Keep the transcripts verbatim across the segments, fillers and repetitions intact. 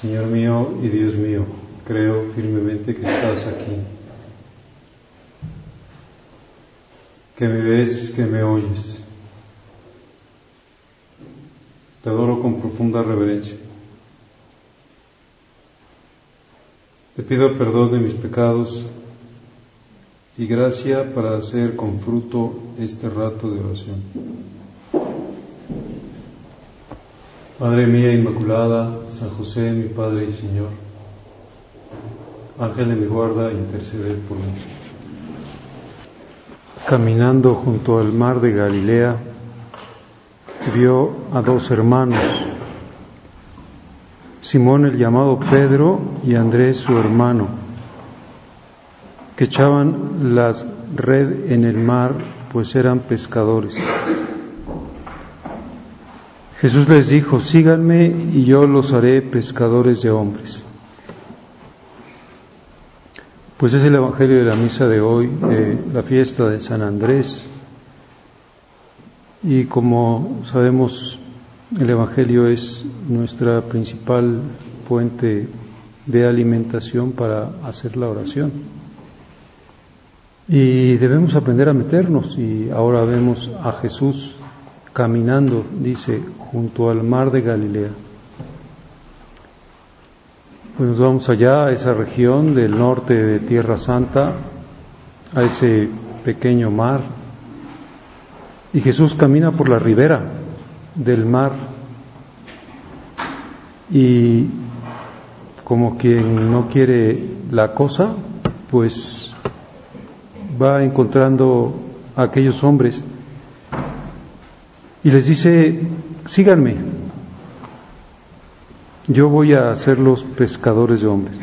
Señor mío y Dios mío, creo firmemente que estás aquí, que me ves, que me oyes. Te adoro con profunda reverencia. Te pido perdón de mis pecados y gracia para hacer con fruto este rato de oración. Madre mía Inmaculada, San José, mi Padre y Señor, Ángel de mi guarda, intercede por mí. Caminando junto al mar de Galilea, vio a dos hermanos, Simón el llamado Pedro y Andrés su hermano, que echaban la red en el mar, pues eran pescadores. Jesús les dijo: síganme y yo los haré pescadores de hombres. Pues es el Evangelio de la misa de hoy, de la fiesta de San Andrés. Y como sabemos, el Evangelio es nuestra principal fuente de alimentación para hacer la oración. Y debemos aprender a meternos, y ahora vemos a Jesús caminando, dice, junto al mar de Galilea. Pues nos vamos allá, a esa región del norte de Tierra Santa, a ese pequeño mar, y Jesús camina por la ribera del mar, y como quien no quiere la cosa, pues va encontrando a aquellos hombres y les dice: síganme, yo voy a hacerlos pescadores de hombres.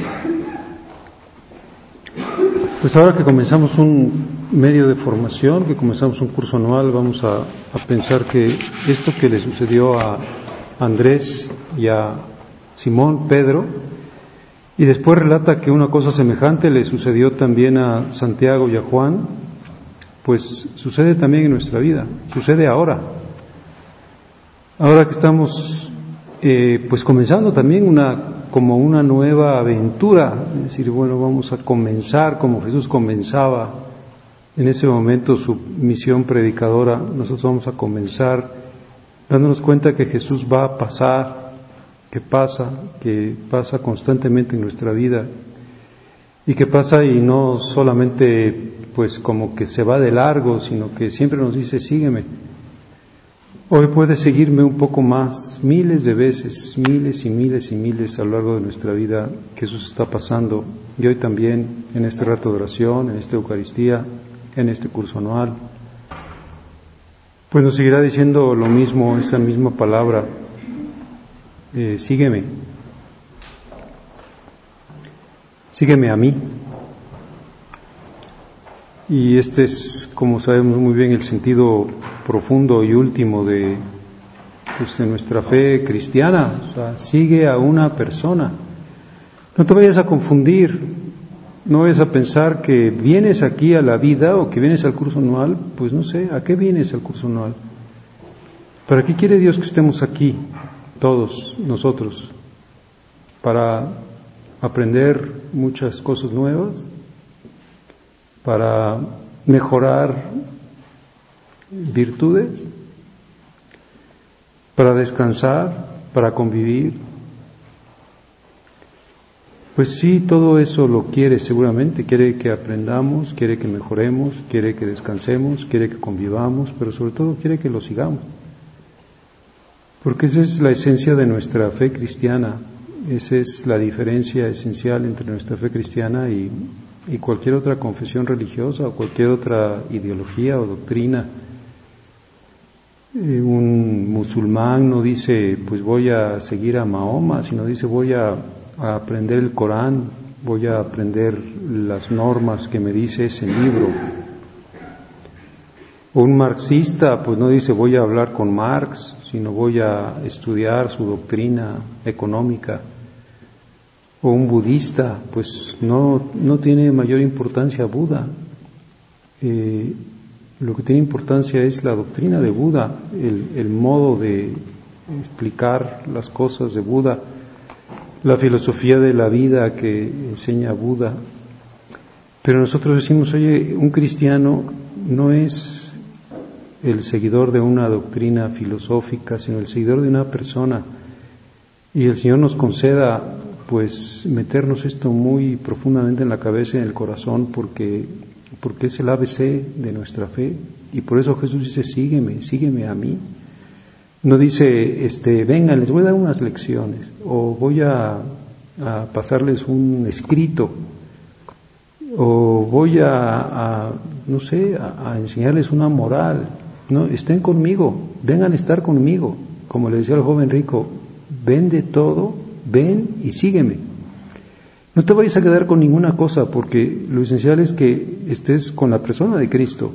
Pues ahora que comenzamos un medio de formación, que comenzamos un curso anual, vamos a, a pensar que esto que le sucedió a Andrés y a Simón, Pedro, y después relata que una cosa semejante le sucedió también a Santiago y a Juan, pues sucede también en nuestra vida, sucede ahora. Ahora que estamos eh, pues comenzando también una como una nueva aventura, es decir, bueno, vamos a comenzar como Jesús comenzaba en ese momento su misión predicadora. Nosotros vamos a comenzar dándonos cuenta que Jesús va a pasar, que pasa, que pasa constantemente en nuestra vida, y que pasa y no solamente pues como que se va de largo, sino que siempre nos dice: sígueme. Hoy puedes seguirme un poco más, miles de veces, miles y miles y miles a lo largo de nuestra vida que eso se está pasando, y hoy también en este rato de oración, en esta Eucaristía, en este curso anual. Pues nos seguirá diciendo lo mismo, esa misma palabra: eh, sígueme, sígueme a mí. Y este es, como sabemos muy bien, el sentido profundo y último de, pues, de nuestra fe cristiana. O sea, sigue a una persona. No te vayas a confundir, no vayas a pensar que vienes aquí a la vida o que vienes al curso anual. Pues no sé, ¿a qué vienes al curso anual? ¿Para qué quiere Dios que estemos aquí, todos nosotros? ¿Para aprender muchas cosas nuevas? ¿Para mejorar virtudes? ¿Para descansar? ¿Para convivir? Pues sí, todo eso lo quiere seguramente. Quiere que aprendamos, quiere que mejoremos, quiere que descansemos, quiere que convivamos, pero sobre todo quiere que lo sigamos. Porque esa es la esencia de nuestra fe cristiana. Esa es la diferencia esencial entre nuestra fe cristiana y y cualquier otra confesión religiosa o cualquier otra ideología o doctrina. Eh, un musulmán no dice: pues voy a seguir a Mahoma, sino dice: voy a, a aprender el Corán, voy a aprender las normas que me dice ese libro. O un marxista pues no dice: voy a hablar con Marx, sino voy a estudiar su doctrina económica. O un budista, pues no, no tiene mayor importancia Buda. Eh, lo que tiene importancia es la doctrina de Buda, el, el modo de explicar las cosas de Buda. la filosofía de la vida que enseña Buda. Pero nosotros decimos, oye, un cristiano no es el seguidor de una doctrina filosófica, sino el seguidor de una persona. Y el Señor nos conceda, pues, meternos esto muy profundamente en la cabeza y en el corazón, porque, porque es el A B C de nuestra fe. Y por eso Jesús dice, sígueme, sígueme a mí. No dice, este, vengan, les voy a dar unas lecciones, o voy a, a pasarles un escrito, o voy a, a no sé, a, a enseñarles una moral. No, estén conmigo, vengan a estar conmigo. Como le decía al joven rico, vende todo, ven y sígueme. No te vayas a quedar con ninguna cosa, porque lo esencial es que estés con la persona de Cristo.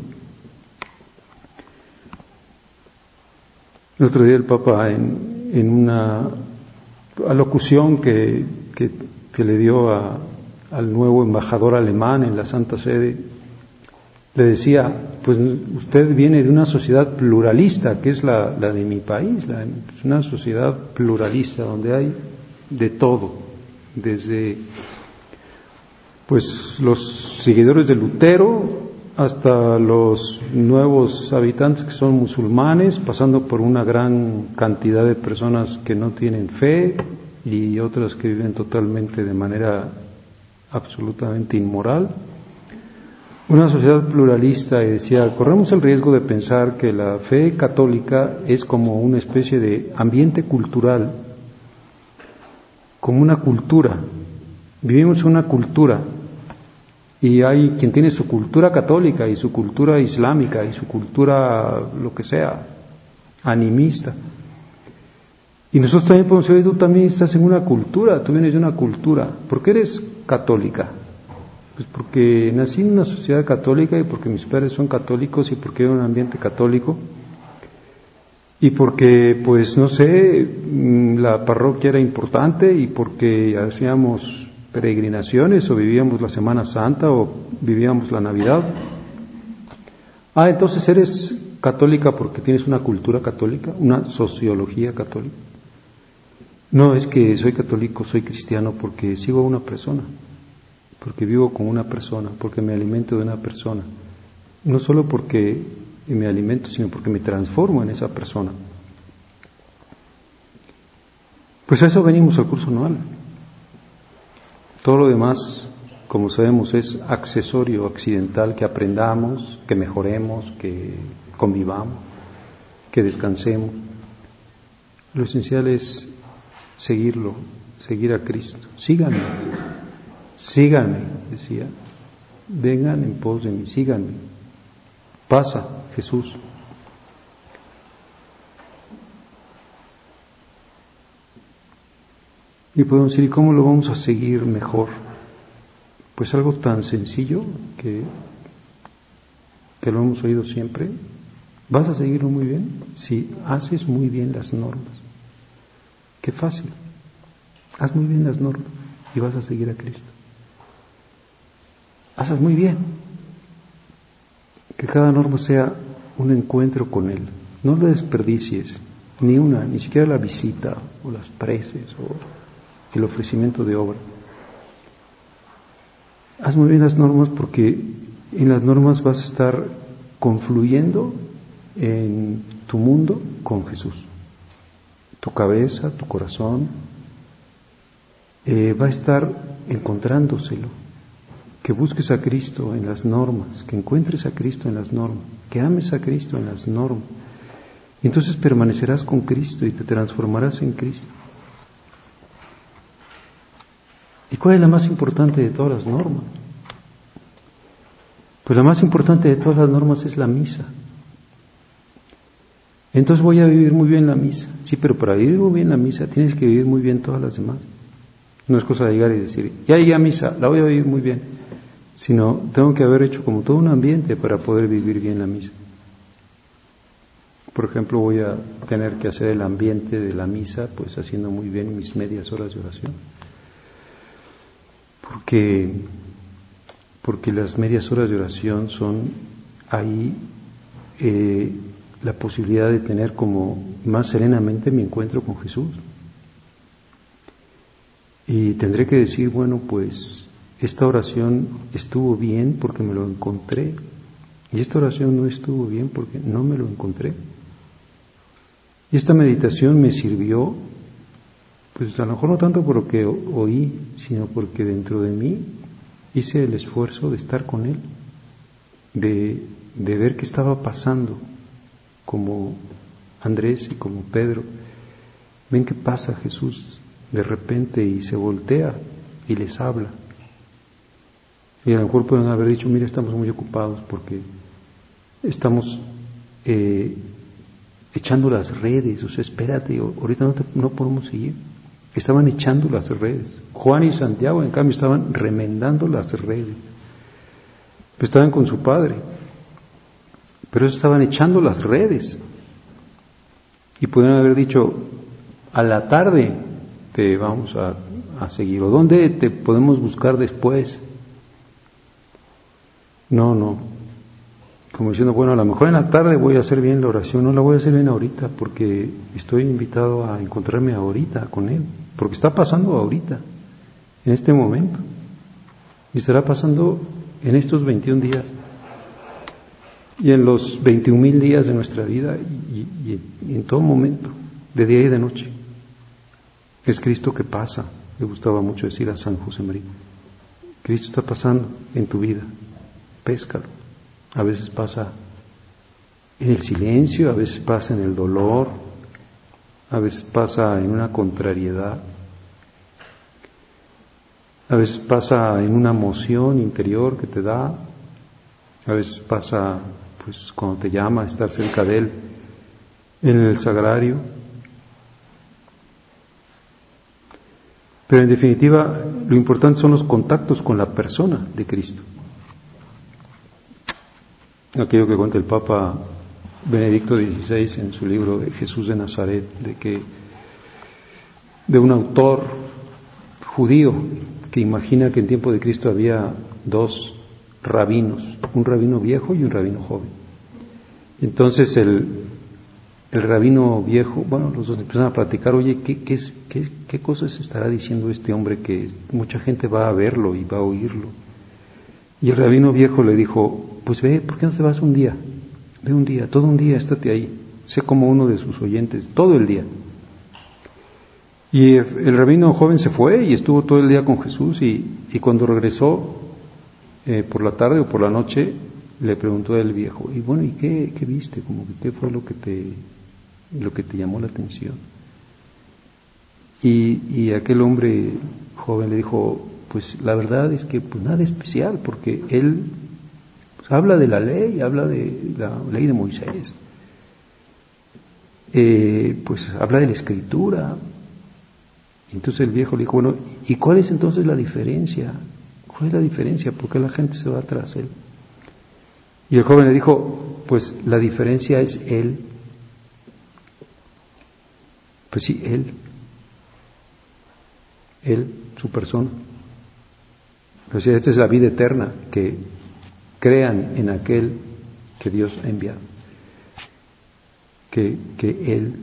El otro día el Papa en, en una alocución que, que, que le dio a, al nuevo embajador alemán en la Santa Sede, le decía, pues usted viene de una sociedad pluralista, que es la, la de mi país, la, es una sociedad pluralista donde hay de todo, desde pues los seguidores de Lutero hasta los nuevos habitantes que son musulmanes, pasando por una gran cantidad de personas que no tienen fe y otras que viven totalmente de manera absolutamente inmoral. Una sociedad pluralista, y decía, corremos el riesgo de pensar que la fe católica es como una especie de ambiente cultural, como una cultura. Vivimos una cultura, y hay quien tiene su cultura católica y su cultura islámica y su cultura, lo que sea, animista. Y nosotros también podemos decir, tú también estás en una cultura, tú vienes de una cultura. ¿Por qué eres católica? Pues porque nací en una sociedad católica y porque mis padres son católicos y porque era un ambiente católico y porque, pues no sé, la parroquia era importante y porque hacíamos peregrinaciones o vivíamos la Semana Santa o vivíamos la Navidad. Ah, entonces eres católica porque tienes una cultura católica, una sociología católica. No, es que soy católico, soy cristiano porque sigo a una persona, porque vivo con una persona, porque me alimento de una persona. No solo porque me alimento, sino porque me transformo en esa persona. Pues a eso venimos al curso anual. Todo lo demás, como sabemos, es accesorio, accidental, que aprendamos, que mejoremos, que convivamos, que descansemos. Lo esencial es seguirlo, seguir a Cristo. Síganme, síganme, decía. Vengan en pos de mí, síganme. Pasa, Jesús. Y podemos decir, ¿y cómo lo vamos a seguir mejor? Pues algo tan sencillo que, que lo hemos oído siempre. ¿Vas a seguirlo muy bien? Si haces muy bien las normas. Qué fácil. Haz muy bien las normas y vas a seguir a Cristo. Hazlas muy bien. Que cada norma sea un encuentro con Él. No le desperdicies ni una, ni siquiera la visita o las preces o el ofrecimiento de obra. Haz muy bien las normas porque en las normas vas a estar confluyendo en tu mundo con Jesús. Tu cabeza, tu corazón eh, va a estar encontrándoselo. Que busques a Cristo en las normas, que encuentres a Cristo en las normas, que ames a Cristo en las normas. Y entonces permanecerás con Cristo y te transformarás en Cristo. ¿Y cuál es la más importante de todas las normas? Pues la más importante de todas las normas es la misa. Entonces voy a vivir muy bien la misa. Sí, pero para vivir muy bien la misa tienes que vivir muy bien todas las demás. No es cosa de llegar y decir, ya llegué a misa, la voy a vivir muy bien. Sino tengo que haber hecho como todo un ambiente para poder vivir bien la misa. Por ejemplo, voy a tener que hacer el ambiente de la misa, pues haciendo muy bien mis medias horas de oración. Porque, porque las medias horas de oración son ahí eh, la posibilidad de tener como más serenamente mi encuentro con Jesús. Y tendré que decir, bueno, pues esta oración estuvo bien porque me lo encontré, y esta oración no estuvo bien porque no me lo encontré. Y esta meditación me sirvió, pues a lo mejor no tanto por lo que oí, sino porque dentro de mí hice el esfuerzo de estar con Él, de, de ver qué estaba pasando, como Andrés y como Pedro. Ven qué pasa Jesús de repente y se voltea y les habla. Y a lo mejor pueden haber dicho, mira, estamos muy ocupados porque estamos eh, echando las redes, o sea, espérate, ahorita no, te, no podemos seguir. Estaban echando las redes. Juan y Santiago, en cambio, estaban remendando las redes. Pues estaban con su padre, pero ellos estaban echando las redes. Y pudieron haber dicho, a la tarde te vamos a, a seguir, o ¿dónde te podemos buscar después? No, no. Como diciendo, bueno, a lo mejor en la tarde voy a hacer bien la oración, no la voy a hacer bien ahorita, porque estoy invitado a encontrarme ahorita con Él, porque está pasando ahorita, en este momento, y estará pasando en estos veintiún días, y en los veintiún mil días de nuestra vida, y, y, y en todo momento, de día y de noche. Es Cristo que pasa, le gustaba mucho decir a San José María, Cristo está pasando en tu vida, péscalo. A veces pasa en el silencio, a veces pasa en el dolor, a veces pasa en una contrariedad, a veces pasa en una emoción interior que te da, a veces pasa pues cuando te llama a estar cerca de Él en el sagrario. Pero en definitiva, lo importante son los contactos con la persona de Cristo. Aquello que cuenta el Papa Benedicto dieciséis en su libro de Jesús de Nazaret, de que de un autor judío que imagina que en tiempo de Cristo había dos rabinos, un rabino viejo y un rabino joven. Entonces el, el rabino viejo, bueno, los dos empiezan a platicar, oye, ¿qué, qué, qué, qué cosas estará diciendo este hombre que mucha gente va a verlo y va a oírlo? Y el rabino viejo le dijo, pues ve, ¿por qué no te vas un día? Ve un día, todo un día, estate ahí, sé como uno de sus oyentes, todo el día. Y el rabino joven se fue y estuvo todo el día con Jesús y, y cuando regresó eh, por la tarde o por la noche, le preguntó al viejo, y bueno, ¿y qué, qué viste? Como que, ¿qué fue lo que te, lo que te llamó la atención? Y, y aquel hombre joven le dijo, pues la verdad es que pues nada especial, porque él pues, habla de la ley, habla de la ley de Moisés, eh, pues habla de la Escritura. Entonces el viejo le dijo, bueno, ¿y cuál es entonces la diferencia? ¿Cuál es la diferencia? ¿Por qué la gente se va tras él? Y el joven le dijo, pues la diferencia es él. Pues sí, él. Él, su persona. O sea, esta es la vida eterna, que crean en aquel que Dios ha enviado. Que, que Él.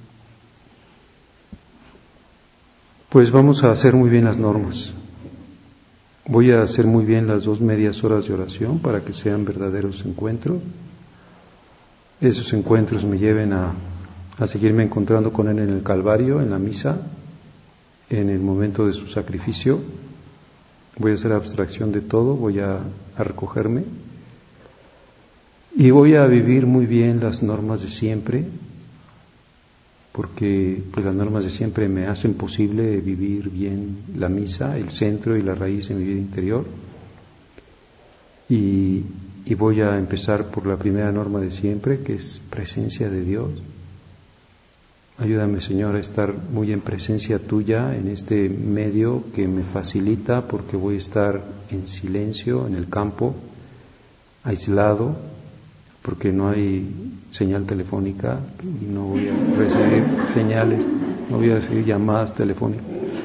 Pues vamos a hacer muy bien las normas. Voy a hacer muy bien las dos medias horas de oración para que sean verdaderos encuentros. Esos encuentros me lleven a, a seguirme encontrando con Él en el Calvario, en la misa, en el momento de su sacrificio. Voy a hacer abstracción de todo, voy a, a recogerme y voy a vivir muy bien las normas de siempre, porque pues, las normas de siempre me hacen posible vivir bien la misa, el centro y la raíz de mi vida interior. Y, y voy a empezar por la primera norma de siempre, que es presencia de Dios. Ayúdame, Señor, a estar muy en presencia tuya en este medio que me facilita, porque voy a estar en silencio en el campo, aislado, porque no hay señal telefónica y no voy a recibir señales, no voy a recibir llamadas telefónicas,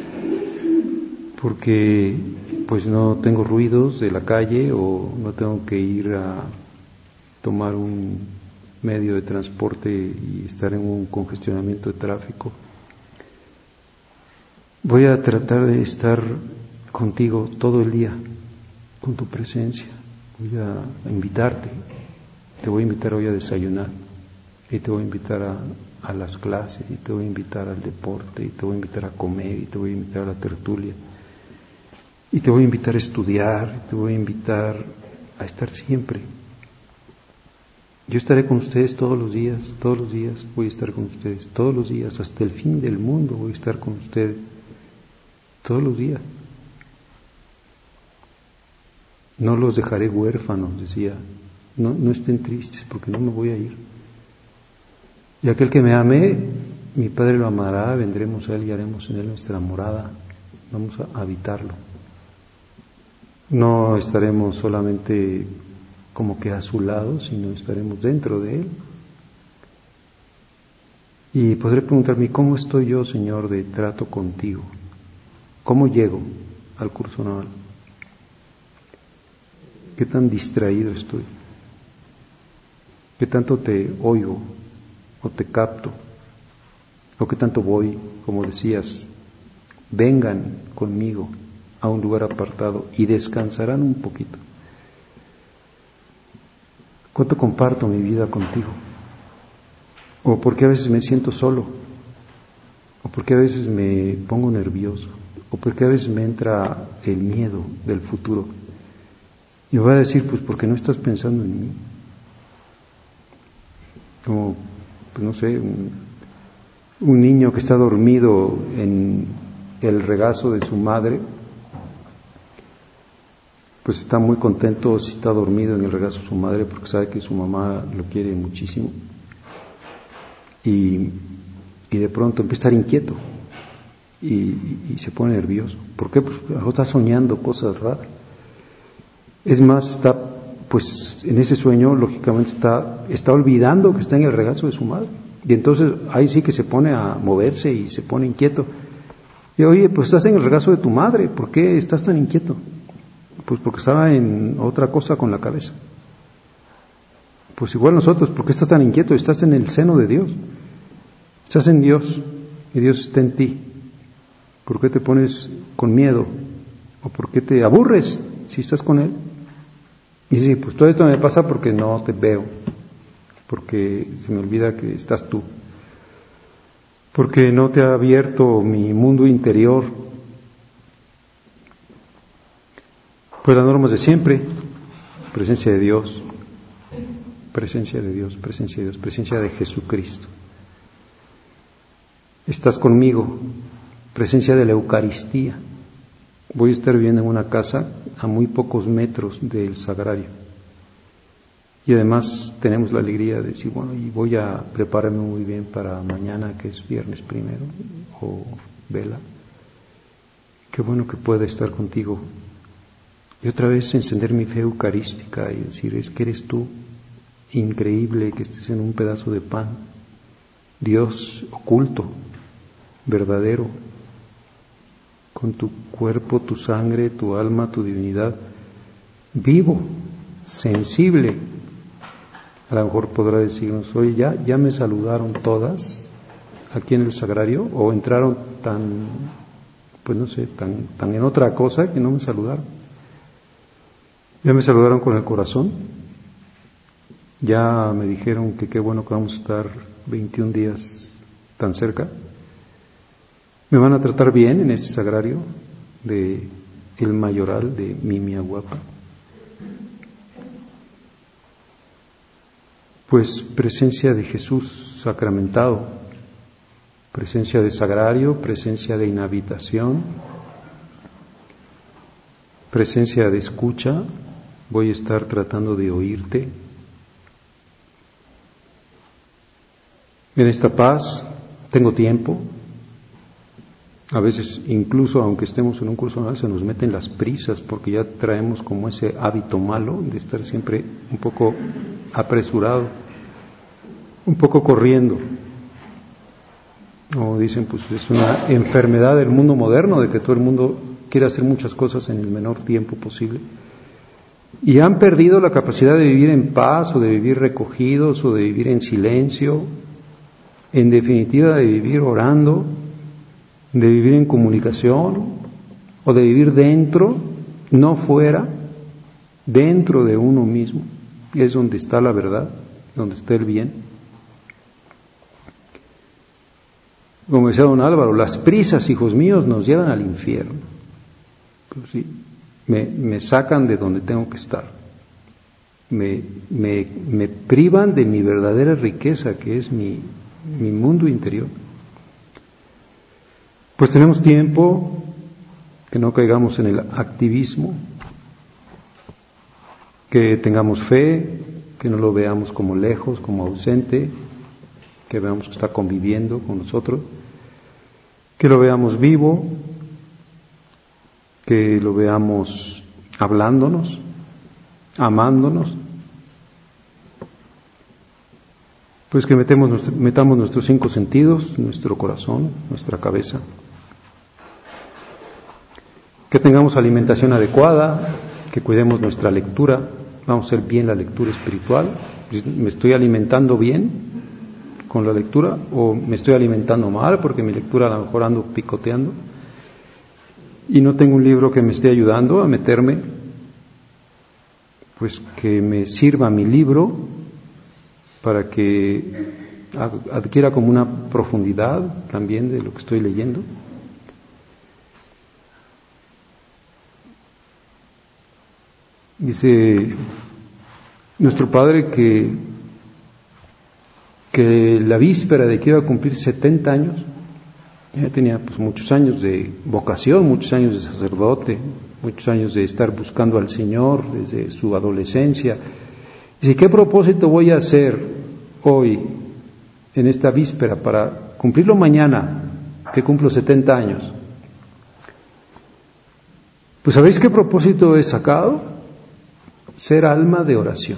porque pues no tengo ruidos de la calle o no tengo que ir a tomar un medio de transporte y estar en un congestionamiento de tráfico. Voy a tratar de estar contigo todo el día, con tu presencia. Voy a invitarte. Te voy a invitar hoy a desayunar. Y te voy a invitar a, a las clases. Y te voy a invitar al deporte. Y te voy a invitar a comer. Y te voy a invitar a la tertulia. Y te voy a invitar a estudiar. Y te voy a invitar a estar siempre. Yo estaré con ustedes todos los días. Todos los días voy a estar con ustedes. Todos los días. Hasta el fin del mundo voy a estar con ustedes. Todos los días. No los dejaré huérfanos, decía. No, no estén tristes porque no me voy a ir. Y aquel que me ame, mi Padre lo amará, vendremos a él y haremos en él nuestra morada. Vamos a habitarlo. No estaremos solamente como que a su lado, sino estaremos dentro de él. Y podré preguntarme, ¿cómo estoy yo, Señor, de trato contigo? ¿Cómo llego al curso naval? ¿Qué tan distraído estoy? ¿Qué tanto te oigo o te capto? ¿O qué tanto voy, como decías, vengan conmigo a un lugar apartado y descansarán un poquito? ¿Cuánto comparto mi vida contigo? ¿O por qué a veces me siento solo? ¿O por qué a veces me pongo nervioso? ¿O por qué a veces me entra el miedo del futuro? Y me voy a decir, pues porque no estás pensando en mí. Como, pues no sé, un, un niño que está dormido en el regazo de su madre, pues está muy contento si está dormido en el regazo de su madre porque sabe que su mamá lo quiere muchísimo. Y, y de pronto empieza a estar inquieto y, y, y se pone nervioso. ¿Por qué? Pues está soñando cosas raras. Es más, está, pues en ese sueño, lógicamente está, está olvidando que está en el regazo de su madre. Y entonces ahí sí que se pone a moverse y se pone inquieto. Y oye, pues estás en el regazo de tu madre, ¿por qué estás tan inquieto? Pues porque estaba en otra cosa con la cabeza. Pues igual nosotros, ¿por qué estás tan inquieto? Estás en el seno de Dios. Estás en Dios y Dios está en ti. ¿Por qué te pones con miedo? ¿O por qué te aburres si estás con Él? Y sí, pues todo esto me pasa porque no te veo, porque se me olvida que estás tú, porque no te ha abierto mi mundo interior. Pues las normas de siempre, presencia de Dios, presencia de Dios, presencia de Dios, presencia de Jesucristo. Estás conmigo, presencia de la Eucaristía. Voy a estar viviendo en una casa a muy pocos metros del sagrario. Y además tenemos la alegría de decir, bueno, y voy a prepararme muy bien para mañana, que es viernes primero, o vela. Qué bueno que pueda estar contigo. Y otra vez encender mi fe eucarística y decir, es que eres tú, increíble que estés en un pedazo de pan. Dios oculto, verdadero, con tu cuerpo, tu sangre, tu alma, tu divinidad, vivo, sensible. A lo mejor podrá decirnos, oye, ya, ya me saludaron todas aquí en el sagrario, o entraron tan, pues no sé, tan, tan en otra cosa que no me saludaron. Ya me saludaron con el corazón, ya me dijeron que qué bueno que vamos a estar veintiún días tan cerca. Me van a tratar bien en este sagrario de el mayoral de Mimiahuapa. Pues presencia de Jesús sacramentado, presencia de sagrario, presencia de inhabitación, presencia de escucha. Voy a estar tratando de oírte. En esta paz tengo tiempo. A veces, incluso aunque estemos en un curso anual, se nos meten las prisas porque ya traemos como ese hábito malo de estar siempre un poco apresurado, un poco corriendo. O dicen, pues es una enfermedad del mundo moderno, de que todo el mundo quiere hacer muchas cosas en el menor tiempo posible. Y han perdido la capacidad de vivir en paz, o de vivir recogidos, o de vivir en silencio, en definitiva de vivir orando, de vivir en comunicación o de vivir dentro, no fuera, dentro de uno mismo, es donde está la verdad, donde está el bien. Como decía don Álvaro, las prisas, hijos míos, nos llevan al infierno. Pues sí, me, me sacan de donde tengo que estar. Me, me, me privan de mi verdadera riqueza, que es mi, mi mundo interior. Pues tenemos tiempo, que no caigamos en el activismo, que tengamos fe, que no lo veamos como lejos, como ausente, que veamos que está conviviendo con nosotros, que lo veamos vivo, que lo veamos hablándonos, amándonos, pues que metemos, metamos nuestros cinco sentidos, nuestro corazón, nuestra cabeza, que tengamos alimentación adecuada, que cuidemos nuestra lectura, vamos a hacer bien la lectura espiritual. ¿Me estoy alimentando bien con la lectura o me estoy alimentando mal porque mi lectura a lo mejor ando picoteando y no tengo un libro que me esté ayudando a meterme? Pues que me sirva mi libro para que adquiera como una profundidad también de lo que estoy leyendo. Dice nuestro padre que, que la víspera de que iba a cumplir setenta años, ya tenía pues muchos años de vocación, muchos años de sacerdote, muchos años de estar buscando al Señor desde su adolescencia. Dice, ¿qué propósito voy a hacer hoy, en esta víspera, para cumplirlo mañana, que cumplo setenta años? Pues ¿sabéis qué propósito he sacado? Ser alma de oración.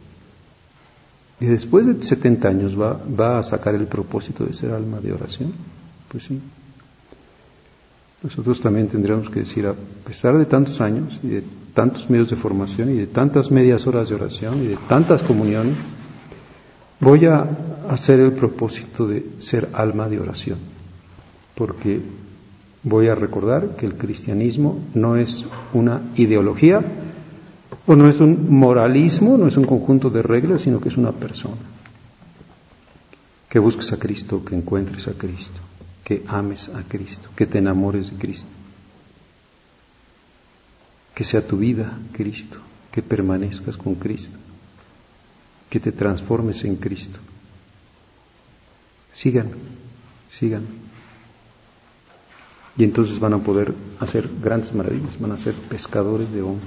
Y después de setenta años va, va a sacar el propósito de ser alma de oración. Pues sí. Nosotros también tendríamos que decir, a pesar de tantos años y de tantos medios de formación y de tantas medias horas de oración y de tantas comuniones, voy a hacer el propósito de ser alma de oración. Porque voy a recordar que el cristianismo no es una ideología, o no es un moralismo, no es un conjunto de reglas, sino que es una persona. Que busques a Cristo, que encuentres a Cristo, que ames a Cristo, que te enamores de Cristo. Que sea tu vida Cristo, que permanezcas con Cristo, que te transformes en Cristo. Sigan, sigan. Y entonces van a poder hacer grandes maravillas, van a ser pescadores de hombres.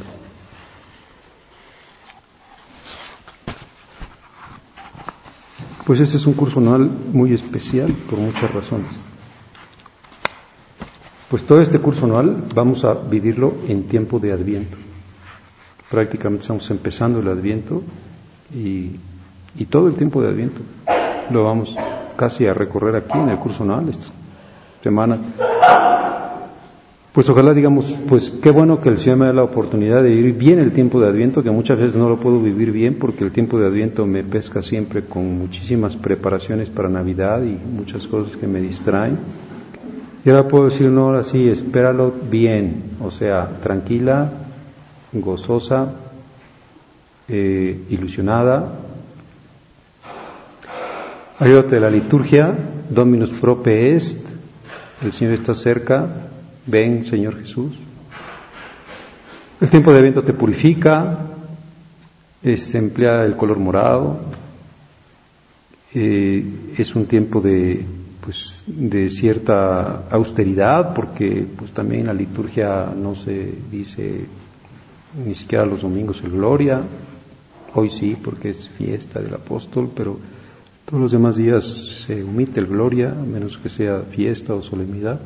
Pues este es un curso anual muy especial por muchas razones. Pues todo este curso anual vamos a vivirlo en tiempo de Adviento. Prácticamente estamos empezando el Adviento y, y todo el tiempo de Adviento lo vamos casi a recorrer aquí en el curso anual esta semana. Pues ojalá digamos, pues qué bueno que el Señor me da la oportunidad de vivir bien el tiempo de Adviento, que muchas veces no lo puedo vivir bien porque el tiempo de Adviento me pesca siempre con muchísimas preparaciones para Navidad y muchas cosas que me distraen. Y ahora puedo decir, no, ahora sí, espéralo bien, o sea, tranquila, gozosa, eh, ilusionada. Ayúdate de la liturgia, Dominus prope est, el Señor está cerca. Ven, Señor Jesús. El tiempo de Adviento te purifica, eh, se emplea el color morado, eh, es un tiempo de, pues, de cierta austeridad, porque pues también la liturgia no se dice ni siquiera los domingos el Gloria, hoy sí, porque es fiesta del apóstol, pero todos los demás días se omite el Gloria, a menos que sea fiesta o solemnidad.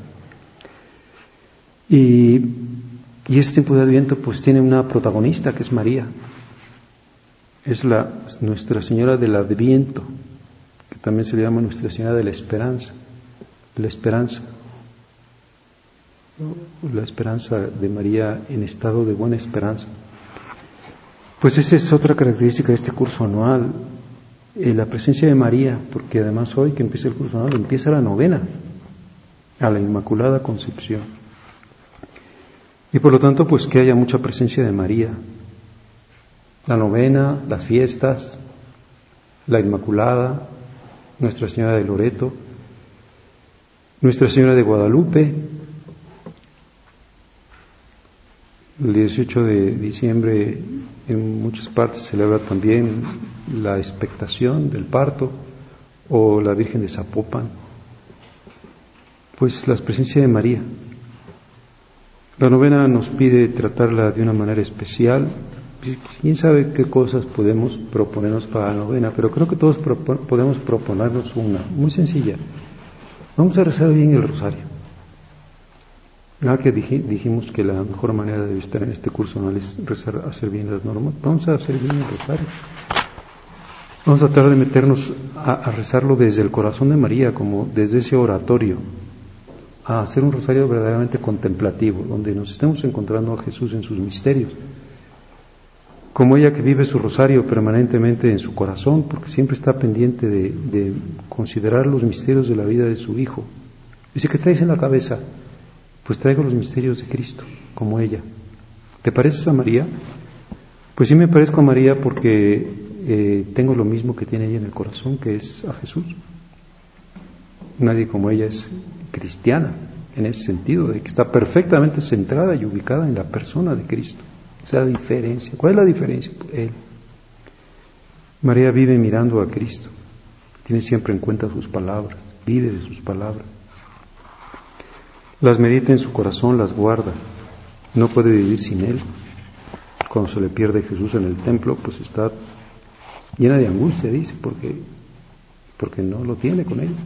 Y, y este tiempo de Adviento pues tiene una protagonista que es María. Es la Nuestra Señora del Adviento, que también se le llama Nuestra Señora de la Esperanza. La esperanza. La esperanza de María en estado de buena esperanza. Pues esa es otra característica de este curso anual, eh, la presencia de María, porque además hoy que empieza el curso anual empieza la novena. a la Inmaculada Concepción. Y por lo tanto, pues que haya mucha presencia de María. La novena, las fiestas, la Inmaculada, Nuestra Señora de Loreto, Nuestra Señora de Guadalupe. El dieciocho de diciembre en muchas partes se celebra también la expectación del parto, o la Virgen de Zapopan. Pues la presencia de María. La novena nos pide tratarla de una manera especial. Quién sabe qué cosas podemos proponernos para la novena, pero creo que todos propo- podemos proponernos una, muy sencilla. Vamos a rezar bien el rosario. Nada que dij- dijimos que la mejor manera de estar en este curso no es rezar, hacer bien las normas. Vamos a hacer bien el rosario. Vamos a tratar de meternos a, a rezarlo desde el corazón de María, como desde ese oratorio, a hacer un rosario verdaderamente contemplativo, donde nos estemos encontrando a Jesús en sus misterios, como ella que vive su rosario permanentemente en su corazón, porque siempre está pendiente de, de considerar los misterios de la vida de su Hijo. Dice, ¿qué traes en la cabeza? Pues traigo los misterios de Cristo, como ella. ¿Te pareces a María? Pues sí me parezco a María porque eh, tengo lo mismo que tiene ella en el corazón, que es a Jesús. Nadie como ella es cristiana, en ese sentido, de que está perfectamente centrada y ubicada en la persona de Cristo. Esa es la diferencia. ¿Cuál es la diferencia? Él. María vive mirando a Cristo, tiene siempre en cuenta sus palabras, vive de sus palabras. Las medita en su corazón, las guarda, no puede vivir sin Él. Cuando se le pierde Jesús en el templo, pues está llena de angustia, dice, porque, porque no lo tiene con ella.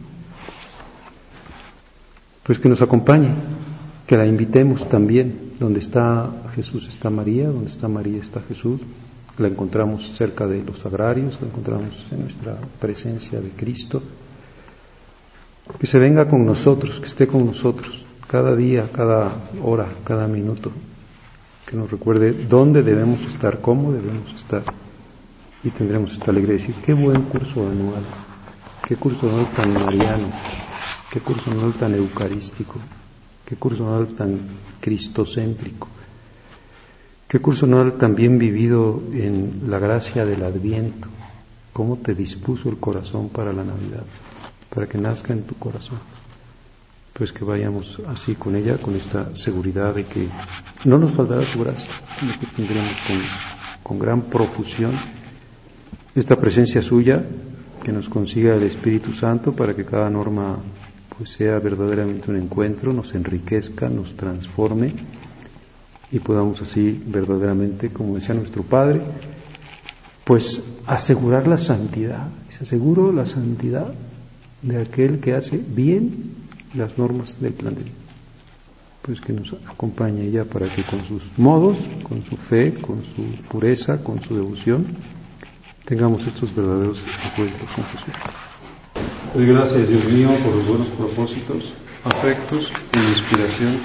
Pues que nos acompañe, que la invitemos también. Donde está Jesús está María, donde está María está Jesús. La encontramos cerca de los sagrarios, la encontramos en nuestra presencia de Cristo. Que se venga con nosotros, que esté con nosotros, cada día, cada hora, cada minuto. Que nos recuerde dónde debemos estar, cómo debemos estar. Y tendremos esta alegría de decir, qué buen curso anual, qué curso anual tan mariano, qué curso anual tan eucarístico, qué curso anual tan cristocéntrico, qué curso anual tan bien vivido en la gracia del Adviento, cómo te dispuso el corazón para la Navidad, para que nazca en tu corazón. Pues que vayamos así con ella, con esta seguridad de que no nos faltará su gracia, y que tendremos con, con gran profusión esta presencia suya, que nos consiga el Espíritu Santo para que cada norma pues sea verdaderamente un encuentro, nos enriquezca, nos transforme y podamos así verdaderamente, como decía nuestro Padre, pues asegurar la santidad. Se aseguró la santidad de aquel que hace bien las normas del plan de Dios. Pues que nos acompañe ella para que con sus modos, con su fe, con su pureza, con su devoción, tengamos estos verdaderos encuentros con Jesús. Doy gracias, Dios mío, por los buenos propósitos, afectos e inspiración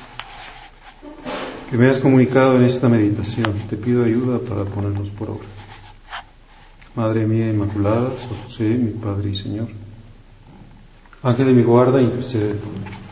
que me has comunicado en esta meditación. Te pido ayuda para ponerlos por obra. Madre mía Inmaculada, San José, mi Padre y Señor, Ángel de mi guarda, intercede por mí.